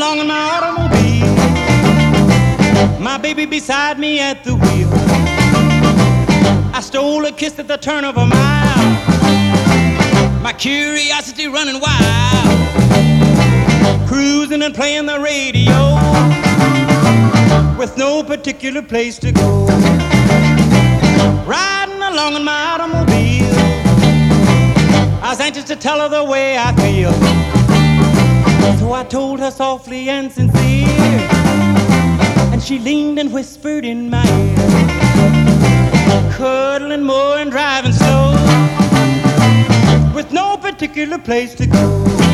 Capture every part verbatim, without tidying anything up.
along in my automobile, my baby beside me at the wheel. I stole a kiss at the turn of a mile, my curiosity running wild, cruising and playing the radio with no particular place to go. Riding along in my automobile, I was anxious to tell her the way I feel. So I told her softly and sincere, and she leaned and whispered in my ear, cuddling more and driving slow, with no particular place to go.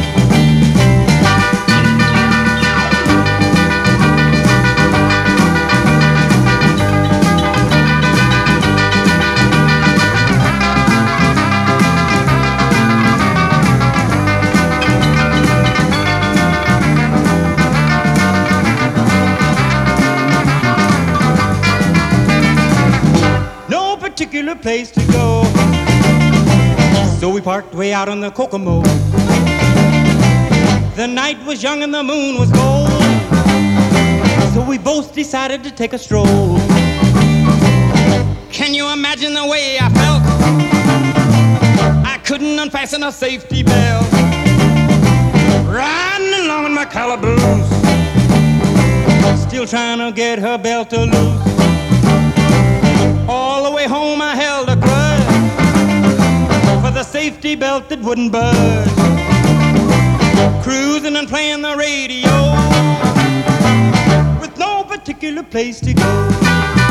Particular place to go. So we parked way out on the Kokomo. The night was young and the moon was gold, so we both decided to take a stroll. Can you imagine the way I felt? I couldn't unfasten a safety belt, riding along in my calaboose, still trying to get her belt to loose. All the way home I held a grudge for the safety belt that wouldn't budge, cruising and playing the radio with no particular place to go.